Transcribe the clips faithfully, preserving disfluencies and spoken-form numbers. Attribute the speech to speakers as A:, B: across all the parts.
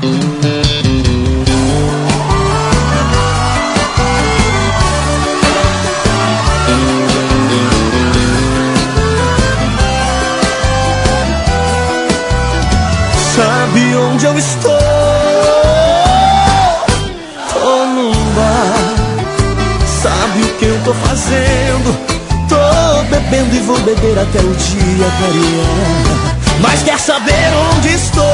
A: Sabe onde eu estou? Tô num bar. Sabe o que eu tô fazendo? Tô bebendo e vou beber até o dia clarear. Mas quer saber onde estou?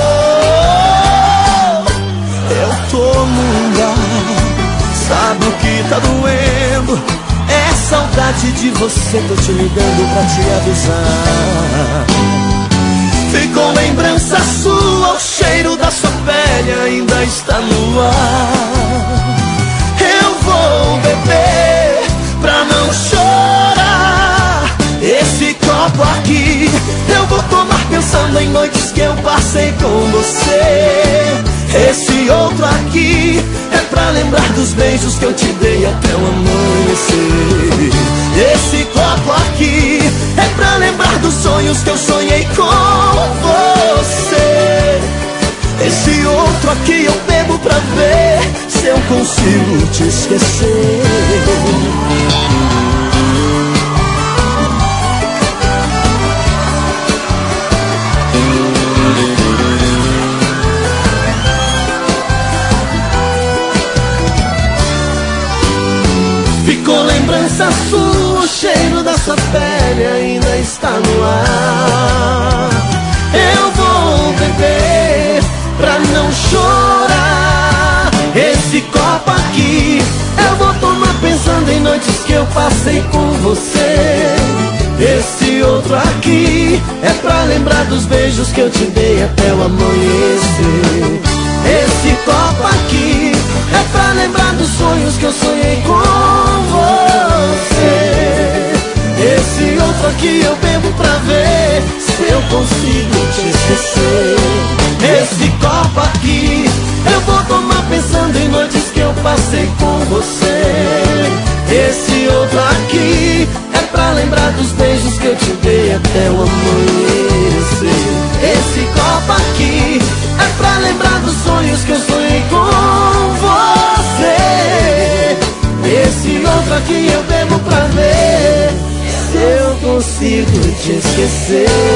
A: Eu tô num bar. Sabe o que tá doendo? É saudade de você, tô te ligando pra te avisar. Ficou lembrança sua, o cheiro da sua pele ainda está no ar. Eu vou beber pra não chorar. Esse copo aqui eu vou tomar pensando em noites que eu passei com você. Esse outro aqui é pra lembrar dos beijos que eu te dei até o amanhecer. Esse copo aqui é pra lembrar dos sonhos que eu sonhei com você. Esse outro aqui eu bebo pra ver se eu consigo te esquecer. Ficou lembrança sua, o cheiro da sua pele ainda está no ar. Eu vou beber pra não chorar. Esse copo aqui eu vou tomar pensando em noites que eu passei com você. Esse outro aqui é pra lembrar dos beijos que eu te dei até o amanhecer. Esse copo aqui é pra lembrar dos sonhos que eu sonhei com você. Esse outro aqui eu bebo pra ver se eu consigo te esquecer. Esse copo aqui eu vou tomar pensando em noites que eu passei com você. Esse outro aqui é pra lembrar dos beijos que eu te dei até o amanhecer. Esse copo aqui é pra lembrar dos sonhos que eu sonhei com você. Esse outro aqui eu bebo pra ver se eu consigo te esquecer.